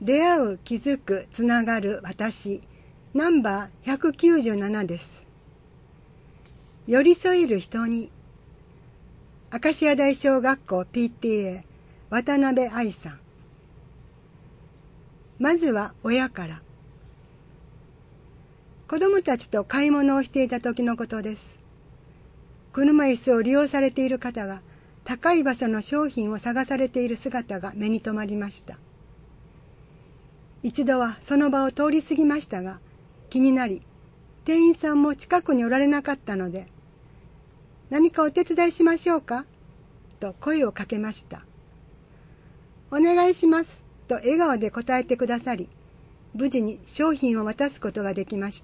出会う、気づく、つながる私、ナンバー197です。寄り添える人に。明石家大小学校 PTA 渡辺愛さん。まずは親から。子供たちと買い物をしていた時のことです。車椅子を利用されている方が高い場所の商品を探されている姿が目に留まりました。一度はその場を通り過ぎましたが、気になり、店員さんも近くにおられなかったので、何かお手伝いしましょうかと声をかけました。お願いしますと笑顔で答えてくださり、無事に商品を渡すことができました。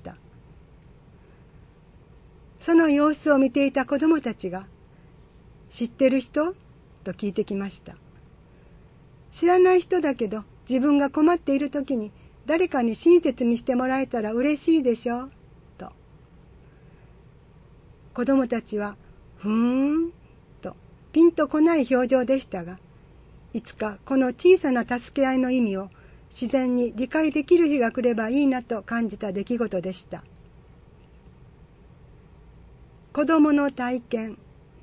その様子を見ていた子どもたちが、知ってる人と聞いてきました。知らない人だけど、自分が困っている時に誰かに親切にしてもらえたら嬉しいでしょと。子どもたちは、ふーんとピンとこない表情でしたが、いつかこの小さな助け合いの意味を自然に理解できる日が来ればいいなと感じた出来事でした。子どもの体験。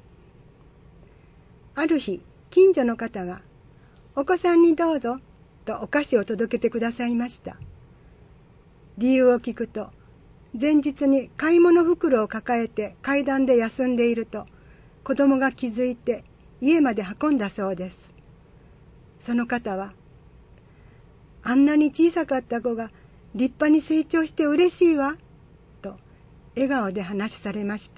ある日、近所の方が、お子さんにどうぞとお菓子を届けてくださいました。理由を聞くと、前日に買い物袋を抱えて階段で休んでいると、子供が気づいて家まで運んだそうです。その方は、あんなに小さかった子が立派に成長して嬉しいわ、と笑顔で話されました。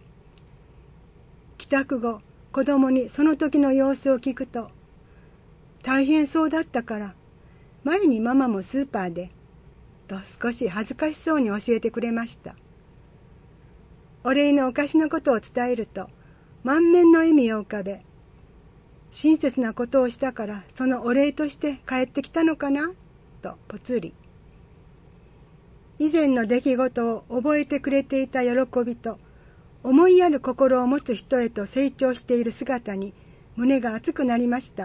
帰宅後、子供にその時の様子を聞くと、大変そうだったから、前にママもスーパーで、と少し恥ずかしそうに教えてくれました。お礼のお菓子のことを伝えると、満面の笑みを浮かべ、親切なことをしたからそのお礼として帰ってきたのかなとぽつり。以前の出来事を覚えてくれていた喜びと、思いやる心を持つ人へと成長している姿に胸が熱くなりました。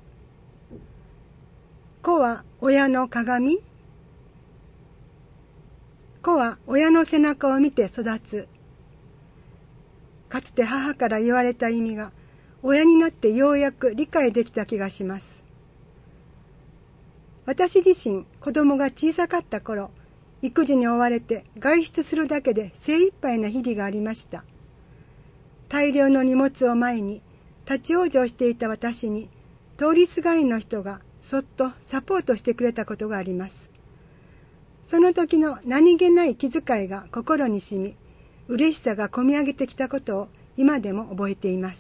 子は親の鏡。子は親の背中を見て育つ。かつて母から言われた意味が、親になってようやく理解できた気がします。私自身、子供が小さかった頃、育児に追われて外出するだけで精一杯な日々がありました。大量の荷物を前に立ち往生していた私に、通りすがりの人がそっとサポートしてくれたことがあります。その時の何気ない気遣いが心に染み、嬉しさがこみ上げてきたことを今でも覚えています。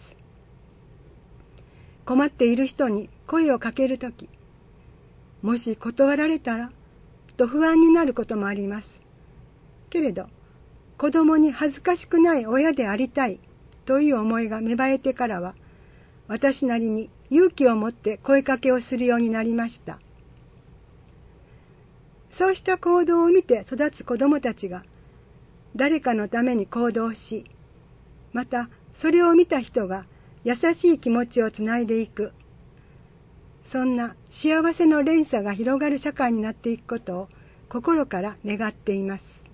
困っている人に声をかけるとき、もし断られたらと不安になることもあります。けれど、子供に恥ずかしくない親でありたいという思いが芽生えてからは、私なりに勇気を持って声かけをするようになりました。そうした行動を見て育つ子供たちが、誰かのために行動し、またそれを見た人が優しい気持ちをつないでいく。そんな幸せの連鎖が広がる社会になっていくことを心から願っています。